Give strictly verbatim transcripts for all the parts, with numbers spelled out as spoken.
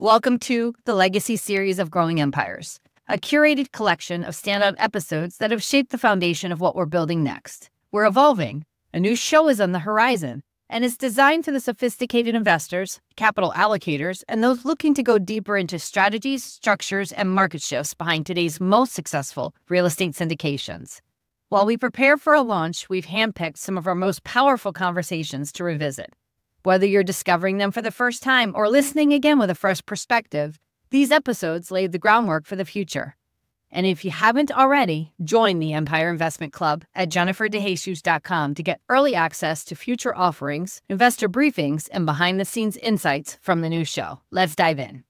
Welcome to the Legacy series of Growing Empires, a curated collection of standout episodes that have shaped the foundation of what we're building next. We're evolving. A new show is on the horizon, and it's designed for the sophisticated investors, capital allocators, and those looking to go deeper into strategies, structures, and market shifts behind today's most successful real estate syndications. While we prepare for a launch, we've handpicked some of our most powerful conversations to revisit. Whether you're discovering them for the first time or listening again with a fresh perspective, these episodes lay the groundwork for the future. And if you haven't already, join the Empire Investment Club at jennifer de jesus dot com to get early access to future offerings, investor briefings, and behind-the-scenes insights from the new show. Let's dive in.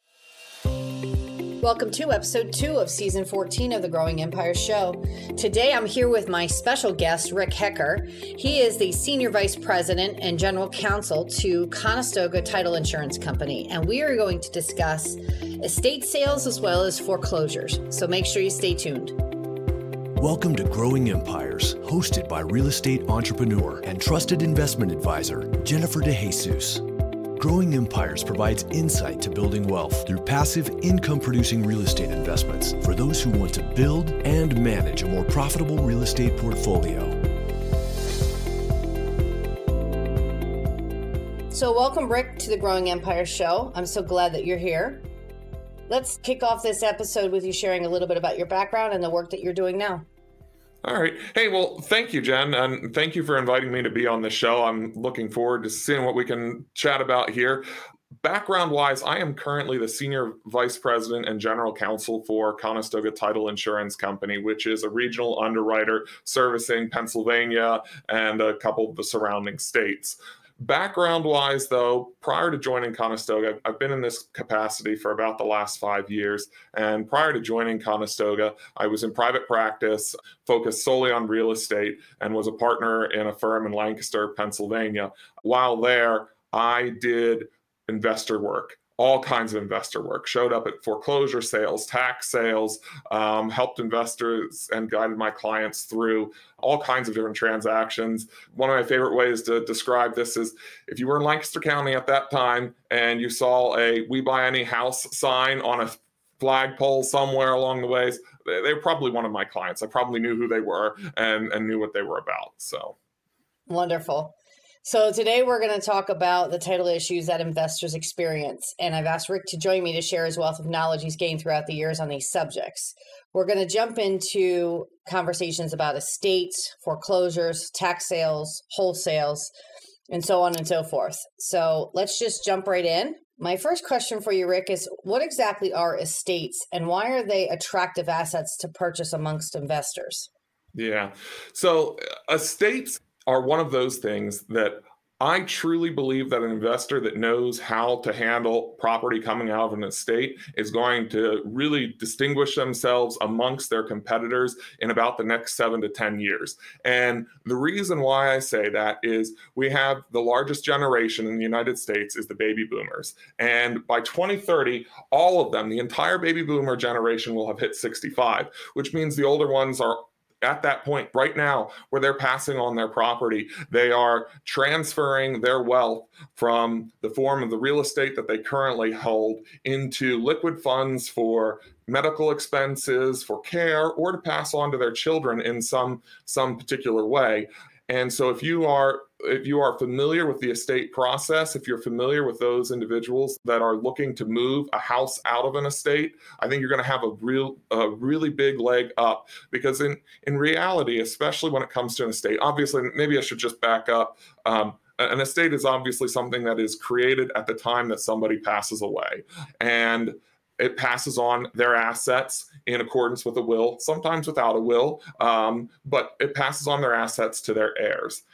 Welcome to episode two of season fourteen of the Growing Empires show. Today I'm here with my special guest, Rick Hecker. He is the Senior Vice President and General Counsel to Conestoga Title Insurance Company, and we are going to discuss estate sales as well as foreclosures. So make sure you stay tuned. Welcome to Growing Empires, hosted by real estate entrepreneur and trusted investment advisor, Jennifer de Jesus. Growing Empires provides insight to building wealth through passive income-producing real estate investments for those who want to build and manage a more profitable real estate portfolio. So welcome, Rick, to the Growing Empires show. I'm so glad that you're here. Let's kick off this episode with you sharing a little bit about your background and the work that you're doing now. All right. Hey, well, thank you, Jen, and thank you for inviting me to be on the show. I'm looking forward to seeing what we can chat about here. Background-wise, I am currently the Senior Vice President and General Counsel for Conestoga Title Insurance Company, which is a regional underwriter servicing Pennsylvania and a couple of the surrounding states. Background-wise, though, prior to joining Conestoga, I've been in this capacity for about the last five years. And prior to joining Conestoga, I was in private practice, focused solely on real estate, and was a partner in a firm in Lancaster, Pennsylvania. While there, I did investor work. All kinds of investor work, showed up at foreclosure sales, tax sales, um, helped investors and guided my clients through all kinds of different transactions. One of my favorite ways to describe this is if you were in Lancaster County at that time and you saw a "We Buy Any House" sign on a flagpole somewhere along the ways, they, they were probably one of my clients. I probably knew who they were and, and knew what they were about. So wonderful. So today we're going to talk about the title issues that investors experience. And I've asked Rick to join me to share his wealth of knowledge he's gained throughout the years on these subjects. We're going to jump into conversations about estates, foreclosures, tax sales, wholesales, and so on and so forth. So let's just jump right in. My first question for you, Rick, is what exactly are estates and why are they attractive assets to purchase amongst investors? Yeah. So estates are one of those things that I truly believe that an investor that knows how to handle property coming out of an estate is going to really distinguish themselves amongst their competitors in about the next seven to ten years. And the reason why I say that is we have the largest generation in the United States is the baby boomers. And by twenty thirty, all of them, the entire baby boomer generation will have hit sixty-five, which means the older ones are at that point right now where they're passing on their property. They are transferring their wealth from the form of the real estate that they currently hold into liquid funds for medical expenses, for care, or to pass on to their children in some, some particular way. And so if you are if you are familiar with the estate process, if you're familiar with those individuals that are looking to move a house out of an estate, I think you're going to have a real a really big leg up, because in in reality, especially when it comes to an estate, obviously, maybe I should just back up. Um, an estate is obviously something that is created at the time that somebody passes away, and it passes on their assets in accordance with a will, sometimes without a will, um, but it passes on their assets to their heirs.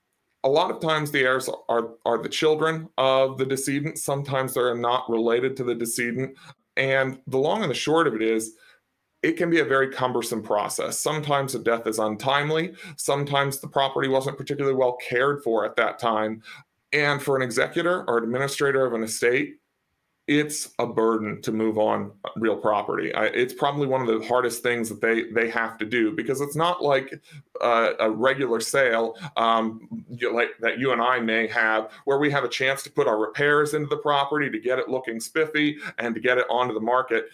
A lot of times the heirs are, are the children of the decedent. Sometimes they're not related to the decedent. And the long and the short of it is, it can be a very cumbersome process. Sometimes the death is untimely. Sometimes the property wasn't particularly well cared for at that time. And for an executor or administrator of an estate, it's a burden to move on real property. I, it's probably one of the hardest things that they they have to do, because it's not like uh, a regular sale um, you, like that you and I may have, where we have a chance to put our repairs into the property to get it looking spiffy and to get it onto the market.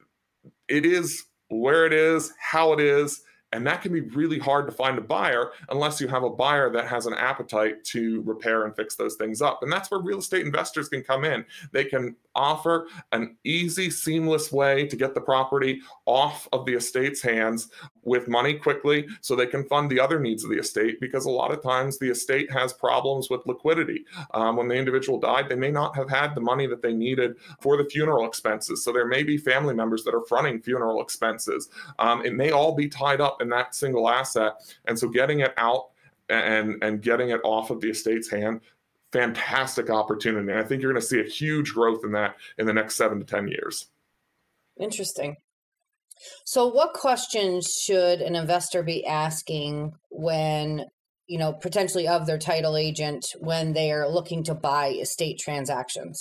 It is where it is, how it is. And that can be really hard to find a buyer unless you have a buyer that has an appetite to repair and fix those things up. And that's where real estate investors can come in. They can offer an easy, seamless way to get the property off of the estate's hands with money quickly, so they can fund the other needs of the estate, because a lot of times the estate has problems with liquidity. Um, when the individual died, they may not have had the money that they needed for the funeral expenses. So there may be family members that are fronting funeral expenses. Um, it may all be tied up in that single asset. And so getting it out and, and getting it off of the estate's hand, fantastic opportunity. And I think you're going to see a huge growth in that in the next seven to ten years. Interesting. So what questions should an investor be asking when, you know, potentially of their title agent when they are looking to buy estate transactions?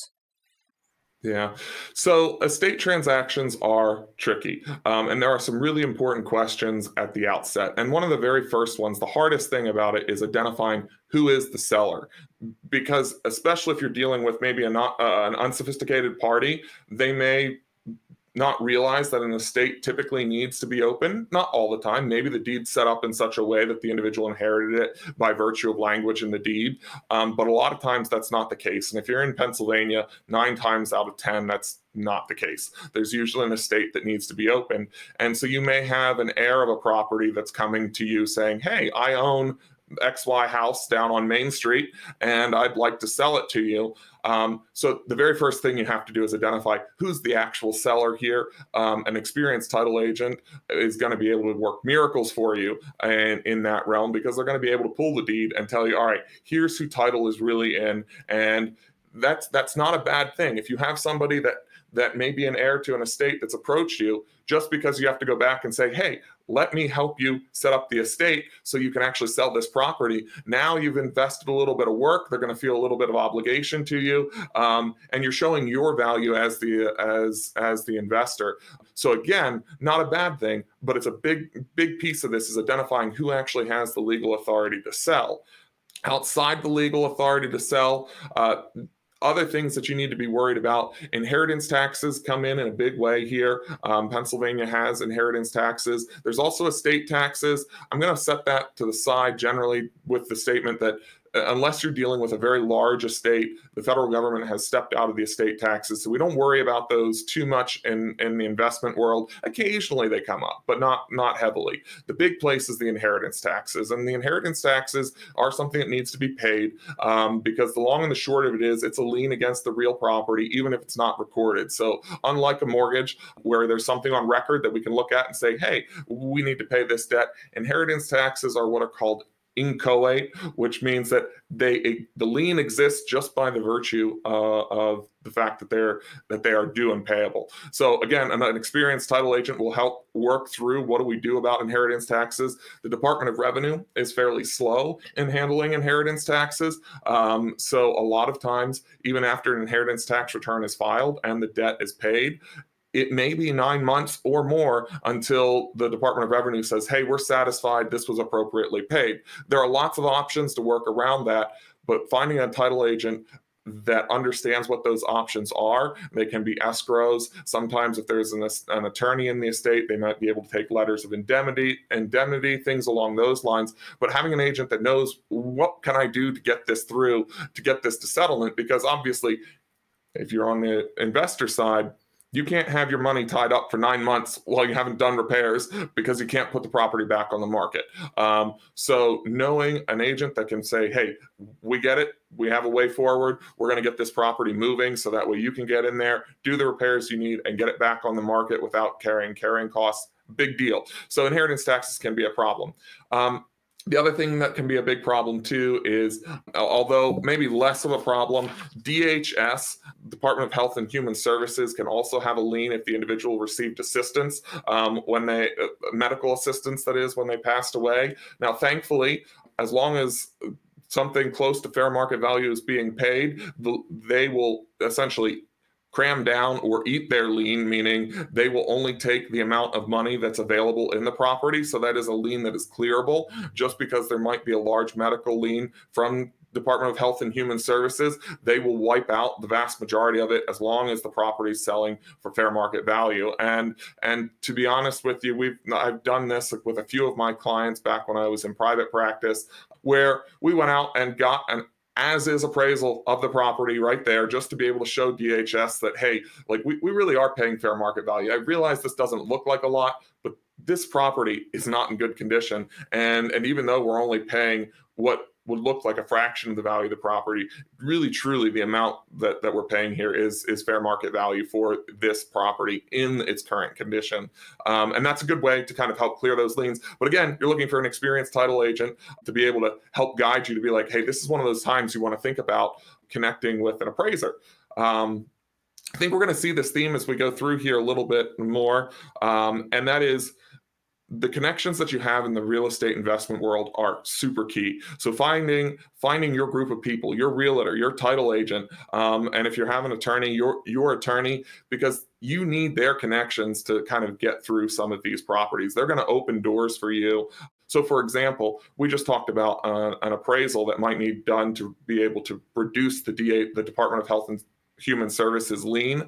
Yeah. So estate transactions are tricky. Um, and there are some really important questions at the outset. And one of the very first ones, the hardest thing about it, is identifying who is the seller. Because especially if you're dealing with maybe a not, uh, an unsophisticated party, they may not realize that an estate typically needs to be open. Not all the time. Maybe the deed's set up in such a way that the individual inherited it by virtue of language in the deed. Um, but a lot of times that's not the case. And if you're in Pennsylvania, nine times out of ten, that's not the case. There's usually an estate that needs to be open. And so you may have an heir of a property that's coming to you saying, hey, I own X Y house down on Main Street, and I'd like to sell it to you. Um, so the very first thing you have to do is identify who's the actual seller here. Um, an experienced title agent is going to be able to work miracles for you and in that realm, because they're going to be able to pull the deed and tell you, all right, here's who title is really in. And that's that's not a bad thing. If you have somebody that that may be an heir to an estate that's approached you, just because you have to go back and say, hey, let me help you set up the estate so you can actually sell this property. Now you've invested a little bit of work. They're going to feel a little bit of obligation to you. Um, and you're showing your value as the as as the investor. So again, not a bad thing, but it's a big, big piece of this is identifying who actually has the legal authority to sell. Outside the legal authority to sell, uh, other things that you need to be worried about. Inheritance taxes come in in a big way here. Um, Pennsylvania has inheritance taxes. There's also estate taxes. I'm going to set that to the side generally with the statement that unless you're dealing with a very large estate, the federal government has stepped out of the estate taxes. So we don't worry about those too much in, in the investment world. Occasionally they come up, but not, not heavily. The big place is the inheritance taxes. And the inheritance taxes are something that needs to be paid um, because the long and the short of it is it's a lien against the real property, even if it's not recorded. So unlike a mortgage where there's something on record that we can look at and say, hey, we need to pay this debt, inheritance taxes are what are called inchoate, which means that they the lien exists just by the virtue uh, of the fact that they're that they are due and payable. So again, an, an experienced title agent will help work through what do we do about inheritance taxes. The Department of Revenue is fairly slow in handling inheritance taxes. Um, so a lot of times, even after an inheritance tax return is filed and the debt is paid, it may be nine months or more until the Department of Revenue says, hey, we're satisfied, this was appropriately paid. There are lots of options to work around that, but finding a title agent that understands what those options are. They can be escrows. Sometimes if there's an, an attorney in the estate, they might be able to take letters of indemnity, indemnity, things along those lines. But having an agent that knows what can I do to get this through, to get this to settlement, because obviously if you're on the investor side, you can't have your money tied up for nine months while you haven't done repairs because you can't put the property back on the market. Um, so knowing an agent that can say, hey, we get it. We have a way forward. We're going to get this property moving so that way you can get in there, do the repairs you need, and get it back on the market without carrying carrying costs. Big deal. So inheritance taxes can be a problem. Um, The other thing that can be a big problem too is, although maybe less of a problem, D H S, Department of Health and Human Services, can also have a lien if the individual received assistance um, when they, uh, medical assistance, that is, when they passed away. Now, thankfully, as long as something close to fair market value is being paid, they will essentially cram down or eat their lien, meaning they will only take the amount of money that's available in the property. So that is a lien that is clearable. Just because there might be a large medical lien from Department of Health and Human Services, they will wipe out the vast majority of it as long as the property is selling for fair market value. And and to be honest with you, we've I've done this with a few of my clients back when I was in private practice, where we went out and got an as-is appraisal of the property right there, just to be able to show D H S that, hey, like we, we really are paying fair market value. I realize this doesn't look like a lot, but this property is not in good condition. And, and even though we're only paying what would look like a fraction of the value of the property, really truly the amount that, that we're paying here is, is fair market value for this property in its current condition. Um, and that's a good way to kind of help clear those liens. But again, you're looking for an experienced title agent to be able to help guide you to be like, hey, this is one of those times you want to think about connecting with an appraiser. Um, I think we're going to see this theme as we go through here a little bit more. Um, and that is, the connections that you have in the real estate investment world are super key. So finding finding your group of people, your realtor, your title agent, um, and if you have an attorney, your your attorney, because you need their connections to kind of get through some of these properties. They're going to open doors for you. So for example, we just talked about uh, an appraisal that might need done to be able to reduce the D A, the Department of Health and Human Services lien.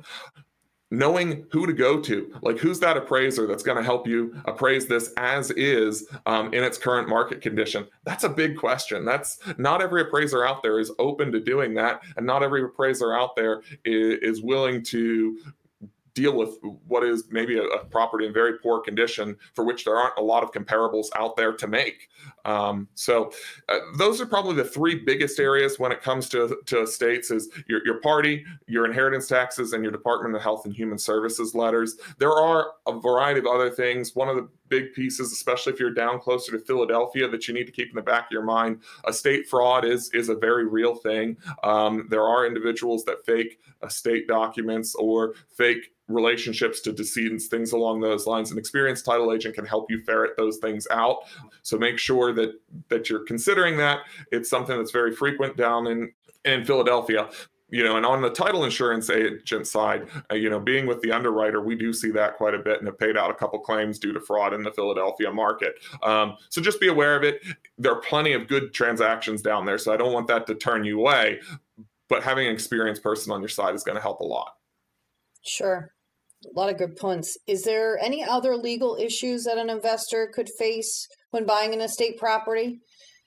Knowing who to go to, like who's that appraiser that's going to help you appraise this as is um, in its current market condition. That's a big question. That's not every appraiser out there is open to doing that. And not every appraiser out there is, is willing to deal with what is maybe a, a property in very poor condition for which there aren't a lot of comparables out there to make. Um, so uh, those are probably the three biggest areas when it comes to, to estates is your, your party, your inheritance taxes, and your Department of Health and Human Services letters. There are a variety of other things. One of the big pieces, especially if you're down closer to Philadelphia, that you need to keep in the back of your mind, estate fraud is, is a very real thing. Um, there are individuals that fake estate documents or fake relationships to decedents, things along those lines. An experienced title agent can help you ferret those things out. So make sure that that you're considering that. It's something that's very frequent down in, in Philadelphia. You know, and on the title insurance agent side, uh, you know, being with the underwriter, we do see that quite a bit and have paid out a couple claims due to fraud in the Philadelphia market. Um, so just be aware of it. There are plenty of good transactions down there, so I don't want that to turn you away. But having an experienced person on your side is going to help a lot. Sure. A lot of good points. Is there any other legal issues that an investor could face when buying an estate property?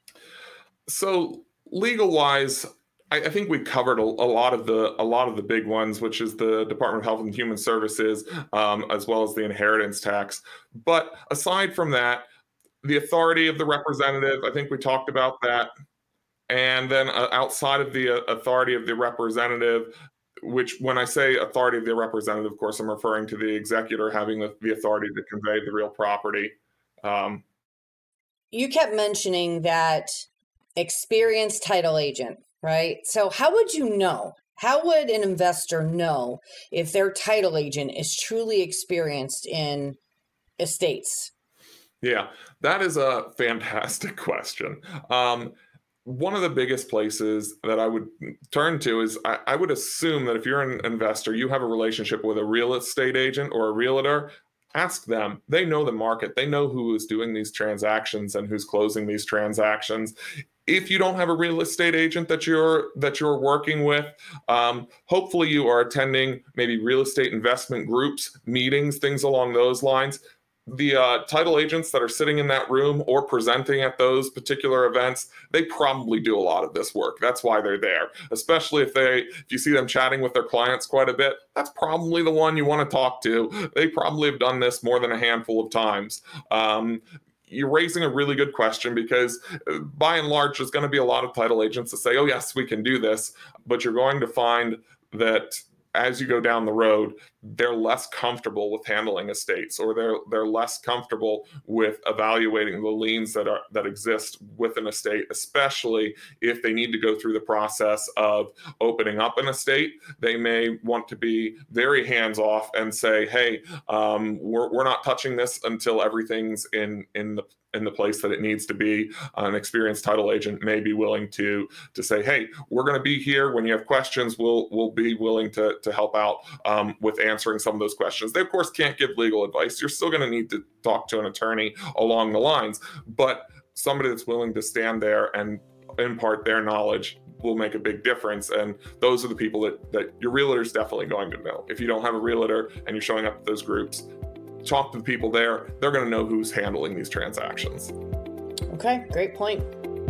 So legal wise, I, I think we covered a, a lot of the a lot of the big ones, which is the Department of Health and Human Services, um, as well as the inheritance tax. But aside from that, the authority of the representative, I think we talked about that. And then uh, outside of the uh, authority of the representative, which when I say authority of the representative, of course, I'm referring to the executor having the, the authority to convey the real property. Um, you kept mentioning that experienced title agent, right? So how would you know? How would an investor know if their title agent is truly experienced in estates? Yeah, that is a fantastic question. Um, One of the biggest places that I would turn to is I, I would assume that if you're an investor, you have a relationship with a real estate agent or a realtor. Ask them. They know the market. They know who is doing these transactions and who's closing these transactions. If you don't have a real estate agent that you're that you're working with, um, hopefully you are attending maybe real estate investment groups, meetings, things along those lines. The uh, title agents that are sitting in that room or presenting at those particular events, they probably do a lot of this work. That's why they're there, especially if they, if you see them chatting with their clients quite a bit, that's probably the one you want to talk to. They probably have done this more than a handful of times. Um, You're raising a really good question because uh, by and large, there's going to be a lot of title agents that say, oh, yes, we can do this. But you're going to find that as you go down the road, they're less comfortable with handling estates, or they're they're less comfortable with evaluating the liens that are that exist with an estate, especially if they need to go through the process of opening up an estate. They may want to be very hands off and say, hey, um, we're we're not touching this until everything's in in the in the place that it needs to be. An experienced title agent may be willing to to say, hey, we're going to be here. When you have questions, we'll we'll be willing to, to help out um, with answering some of those questions. They, of course, can't give legal advice. You're still going to need to talk to an attorney along the lines, but somebody that's willing to stand there and impart their knowledge will make a big difference. And those are the people that, that your realtor is definitely going to know. If you don't have a realtor and you're showing up at those groups, talk to the people there. They're going to know who's handling these transactions. Okay, great point.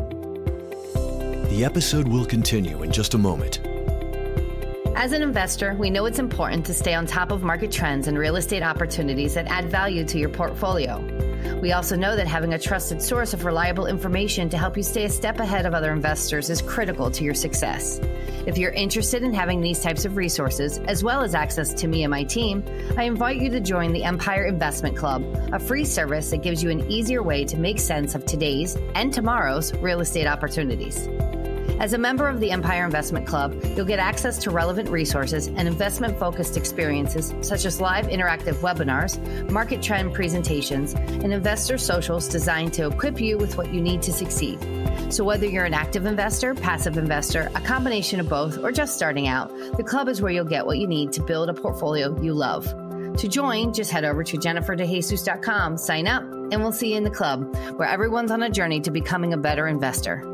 The episode will continue in just a moment. As an investor, we know it's important to stay on top of market trends and real estate opportunities that add value to your portfolio. We also know that having a trusted source of reliable information to help you stay a step ahead of other investors is critical to your success. If you're interested in having these types of resources, as well as access to me and my team, I invite you to join the Empire Investment Club, a free service that gives you an easier way to make sense of today's and tomorrow's real estate opportunities. As a member of the Empire Investment Club, you'll get access to relevant resources and investment-focused experiences such as live interactive webinars, market trend presentations, and investor socials designed to equip you with what you need to succeed. So whether you're an active investor, passive investor, a combination of both, or just starting out, the club is where you'll get what you need to build a portfolio you love. To join, just head over to jennifer de jesus dot com, sign up, and we'll see you in the club, where everyone's on a journey to becoming a better investor.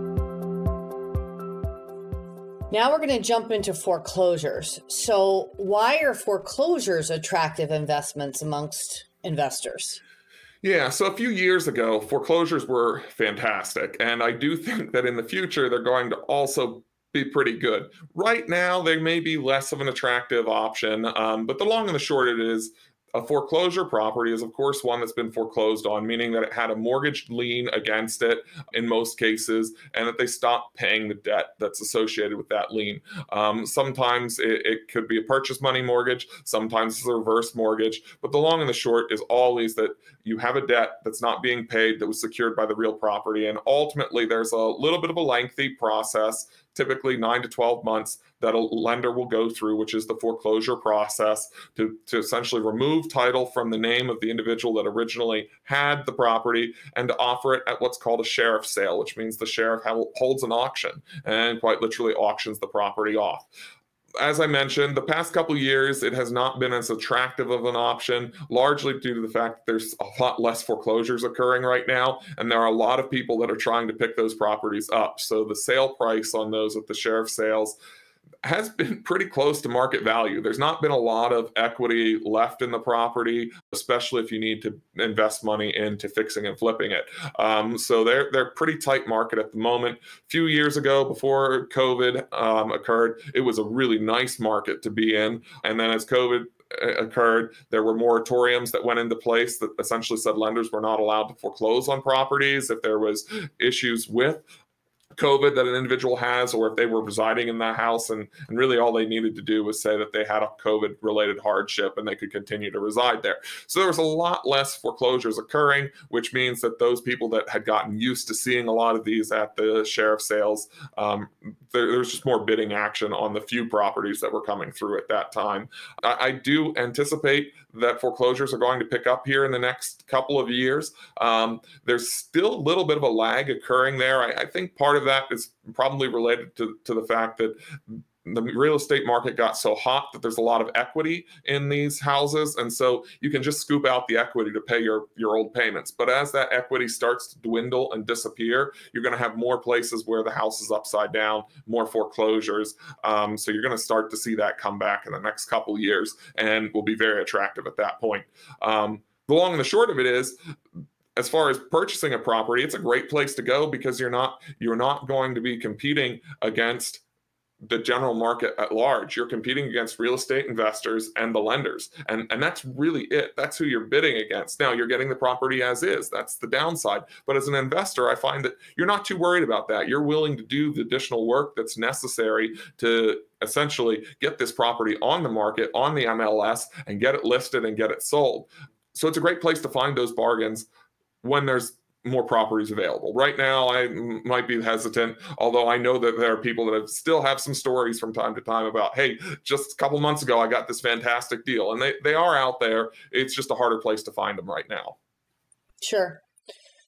Now we're going to jump into foreclosures. So why are foreclosures attractive investments amongst investors? Yeah, so a few years ago, foreclosures were fantastic. And I do think that in the future, they're going to also be pretty good. Right now, they may be less of an attractive option, um, but the long and the short of it is, a foreclosure property is, of course, one that's been foreclosed on, meaning that it had a mortgage lien against it in most cases, and that they stopped paying the debt that's associated with that lien. Um, sometimes it, it could be a purchase money mortgage, sometimes it's a reverse mortgage, but the long and the short is always that you have a debt that's not being paid that was secured by the real property, and ultimately there's a little bit of a lengthy process, typically nine to twelve months, that a lender will go through, which is the foreclosure process, to, to essentially remove title from the name of the individual that originally had the property and to offer it at what's called a sheriff sale, which means the sheriff holds an auction and quite literally auctions the property off. As I mentioned, the past couple of years, it has not been as attractive of an option, largely due to the fact that there's a lot less foreclosures occurring right now, and there are a lot of people that are trying to pick those properties up. So the sale price on those at the sheriff sales has been pretty close to market value. There's not been a lot of equity left in the property, especially if you need to invest money into fixing and flipping it. Um, so they're they're pretty tight market at the moment. A few years ago, before COVID um, occurred, it was a really nice market to be in. And then as COVID occurred, there were moratoriums that went into place that essentially said lenders were not allowed to foreclose on properties if there was issues with COVID that an individual has, or if they were residing in that house, and, and really all they needed to do was say that they had a COVID related hardship and they could continue to reside there. So there was a lot less foreclosures occurring, which means that those people that had gotten used to seeing a lot of these at the sheriff sales, um, there, there was just more bidding action on the few properties that were coming through at that time. I, I do anticipate that foreclosures are going to pick up here in the next couple of years. Um, there's still a little bit of a lag occurring there. I, I think part of that is probably related to, to the fact that the real estate market got so hot that there's a lot of equity in these houses. And so you can just scoop out the equity to pay your, your old payments. But as that equity starts to dwindle and disappear, you're going to have more places where the house is upside down, more foreclosures. Um, so you're going to start to see that come back in the next couple of years and will be very attractive at that point. Um, the long and the short of it is, as far as purchasing a property, it's a great place to go because you're not you're not going to be competing against the general market at large. You're competing against real estate investors and the lenders. And, and that's really it. That's who you're bidding against. Now, you're getting the property as is. That's the downside. But as an investor, I find that you're not too worried about that. You're willing to do the additional work that's necessary to essentially get this property on the market, on the M L S, and get it listed and get it sold. So it's a great place to find those bargains when there's more properties available. Right now, I m- might be hesitant, although I know that there are people that have, still have some stories from time to time about, hey, just a couple months ago, I got this fantastic deal. And they, they are out there. It's just a harder place to find them right now. Sure.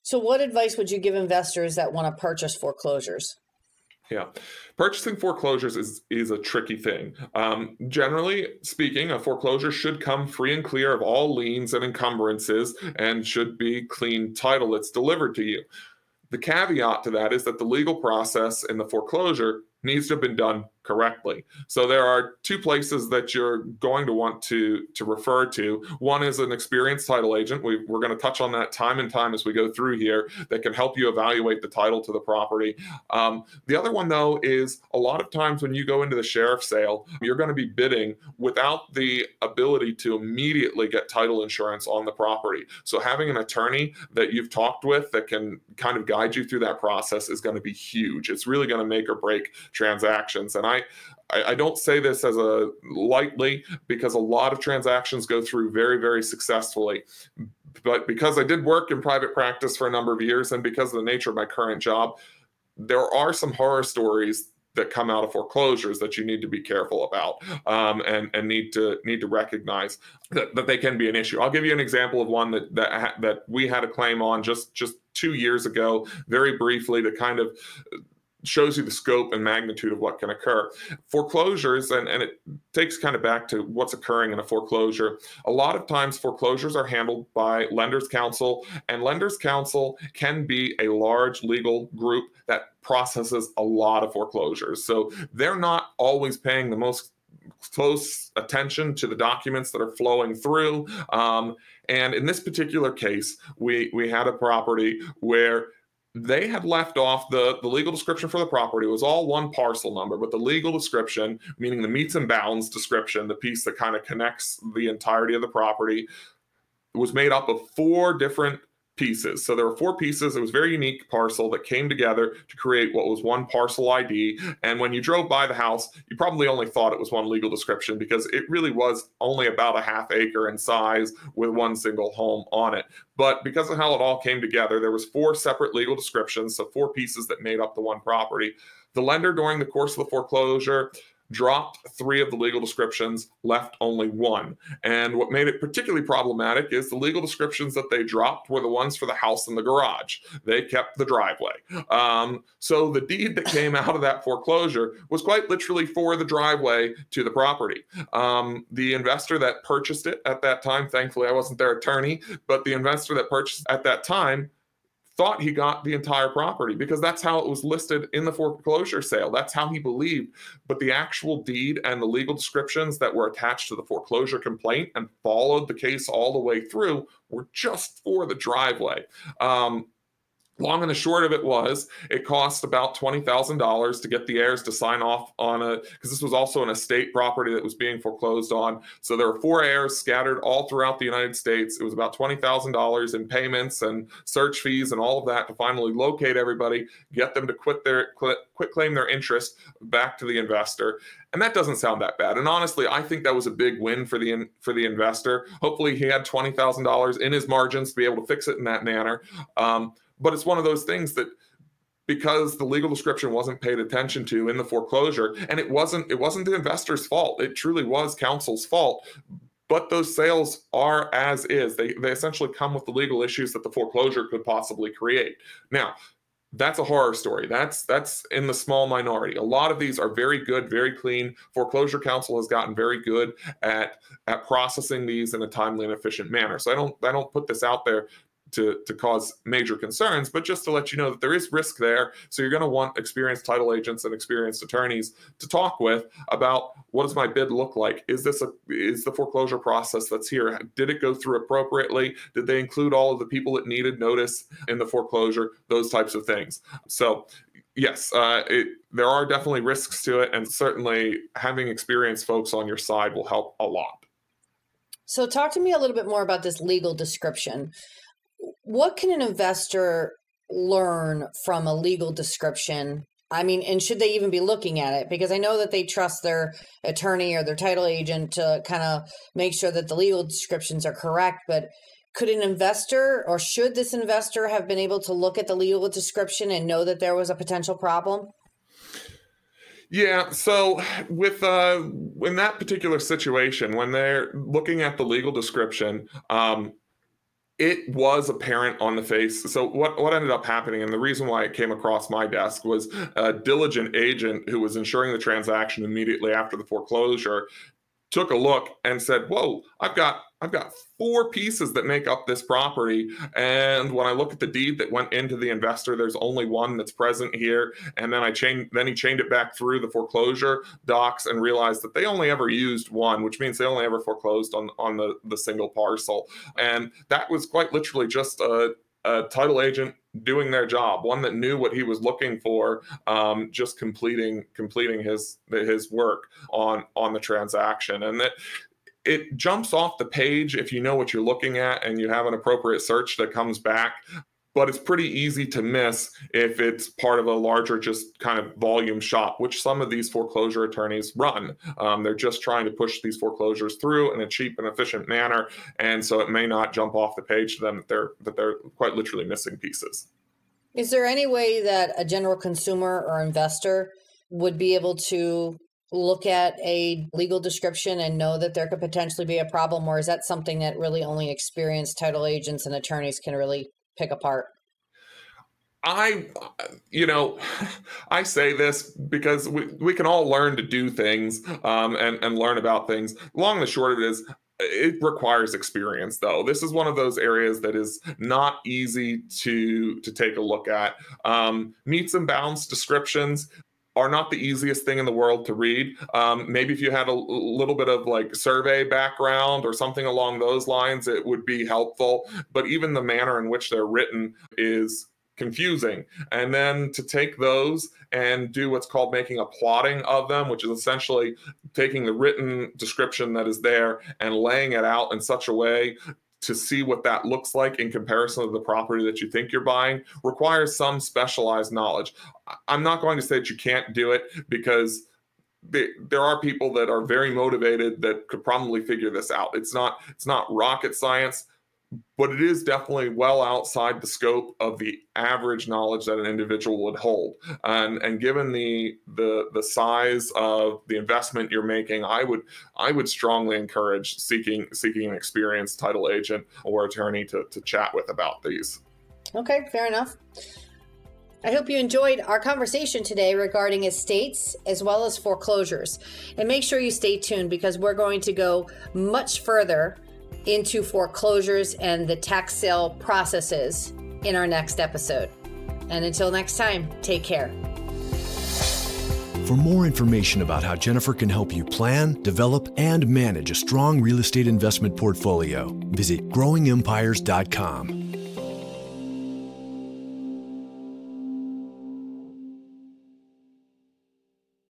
So what advice would you give investors that want to purchase foreclosures? Yeah. Purchasing foreclosures is, is a tricky thing. Um, generally speaking, a foreclosure should come free and clear of all liens and encumbrances and should be clean title that's delivered to you. The caveat to that is that the legal process in the foreclosure needs to have been done correctly. So there are two places that you're going to want to, to refer to. One is an experienced title agent. We, we're going to touch on that time and time as we go through here that can help you evaluate the title to the property. Um, the other one, though, is a lot of times when you go into the sheriff's sale, you're going to be bidding without the ability to immediately get title insurance on the property. So having an attorney that you've talked with that can kind of guide you through that process is going to be huge. It's really going to make or break transactions. And I, I don't say this as a lightly because a lot of transactions go through very, very successfully. But because I did work in private practice for a number of years and because of the nature of my current job, there are some horror stories that come out of foreclosures that you need to be careful about um, and, and need to need to recognize that, that they can be an issue. I'll give you an example of one that that, that we had a claim on just, just two years ago, very briefly, to kind of shows you the scope and magnitude of what can occur. Foreclosures, and, and it takes kind of back to what's occurring in a foreclosure. A lot of times foreclosures are handled by lenders counsel, and lenders counsel can be a large legal group that processes a lot of foreclosures. So they're not always paying the most close attention to the documents that are flowing through. Um, and in this particular case, we, we had a property where they had left off the, the legal description for the property. It was all one parcel number, but the legal description, meaning the meets and bounds description, the piece that kind of connects the entirety of the property, was made up of four different pieces. So there were four pieces. It was a very unique parcel that came together to create what was one parcel I D. And when you drove by the house, you probably only thought it was one legal description because it really was only about a half acre in size with one single home on it. But because of how it all came together, there was four separate legal descriptions, so four pieces that made up the one property. The lender, during the course of the foreclosure, dropped three of the legal descriptions, left only one. And what made it particularly problematic is the legal descriptions that they dropped were the ones for the house and the garage. They kept the driveway. Um, so the deed that came out of that foreclosure was quite literally for the driveway to the property. Um, the investor that purchased it at that time, thankfully I wasn't their attorney, but the investor that purchased at that time thought he got the entire property because that's how it was listed in the foreclosure sale. That's how he believed. But the actual deed and the legal descriptions that were attached to the foreclosure complaint and followed the case all the way through were just for the driveway. Um, Long and the short of it was, it cost about twenty thousand dollars to get the heirs to sign off on a, because this was also an estate property that was being foreclosed on. So there were four heirs scattered all throughout the United States. It was about twenty thousand dollars in payments and search fees and all of that to finally locate everybody, get them to quit their quit, quit claim their interest back to the investor. And that doesn't sound that bad. And honestly, I think that was a big win for the for the investor. Hopefully he had twenty thousand dollars in his margins to be able to fix it in that manner. Um, But it's one of those things that because the legal description wasn't paid attention to in the foreclosure, and it wasn't it wasn't the investor's fault. It truly was counsel's fault. But those sales are as is. They they essentially come with the legal issues that the foreclosure could possibly create. Now, that's a horror story. That's that's in the small minority. A lot of these are very good, very clean. Foreclosure counsel has gotten very good at at processing these in a timely and efficient manner. So I don't I don't put this out there to, to cause major concerns, but just to let you know that there is risk there. So you're going to want experienced title agents and experienced attorneys to talk with about what does my bid look like? Is this a is the foreclosure process that's here? Did it go through appropriately? Did they include all of the people that needed notice in the foreclosure? Those types of things. So yes, uh, it, there are definitely risks to it, and certainly having experienced folks on your side will help a lot. So talk to me a little bit more about this legal description. What can an investor learn from a legal description? I mean, and should they even be looking at it? Because I know that they trust their attorney or their title agent to kind of make sure that the legal descriptions are correct. But could an investor, or should this investor have been able to look at the legal description and know that there was a potential problem? Yeah, so with uh, in that particular situation, when they're looking at the legal description, um, it was apparent on the face. So what, what ended up happening, and the reason why it came across my desk, was a diligent agent who was insuring the transaction immediately after the foreclosure took a look and said, whoa, I've got I've got four pieces that make up this property. And when I look at the deed that went into the investor, there's only one that's present here. And then I chained, then he chained it back through the foreclosure docs and realized that they only ever used one, which means they only ever foreclosed on, on the, the single parcel. And that was quite literally just a, a title agent doing their job, one that knew what he was looking for, um, just completing completing his his work on on the transaction. And that it jumps off the page if you know what you're looking at and you have an appropriate search that comes back. But it's pretty easy to miss if it's part of a larger, just kind of volume shop, which some of these foreclosure attorneys run. Um, they're just trying to push these foreclosures through in a cheap and efficient manner. And so it may not jump off the page to them that they're, that they're quite literally missing pieces. Is there any way that a general consumer or investor would be able to look at a legal description and know that there could potentially be a problem? Or is that something that really only experienced title agents and attorneys can really pick apart? I, you know, I say this because we, we can all learn to do things um, and, and learn about things. Long and the short of it is, it requires experience, though. This is one of those areas that is not easy to, to take a look at. Um, meets and bounds descriptions are not the easiest thing in the world to read. Um, maybe if you had a little bit of like survey background or something along those lines, it would be helpful. But even the manner in which they're written is confusing. And then to take those and do what's called making a plotting of them, which is essentially taking the written description that is there and laying it out in such a way to see what that looks like in comparison to the property that you think you're buying, requires some specialized knowledge. I'm not going to say that you can't do it, because there are people that are very motivated that could probably figure this out. It's not, it's not rocket science, but it is definitely well outside the scope of the average knowledge that an individual would hold. And, and given the, the the size of the investment you're making, I would I would strongly encourage seeking seeking an experienced title agent or attorney to, to chat with about these. Okay, fair enough. I hope you enjoyed our conversation today regarding estates as well as foreclosures. And make sure you stay tuned, because we're going to go much further into foreclosures and the tax sale processes in our next episode. And until next time, take care. For more information about how Jennifer can help you plan, develop, and manage a strong real estate investment portfolio, visit growing empires dot com.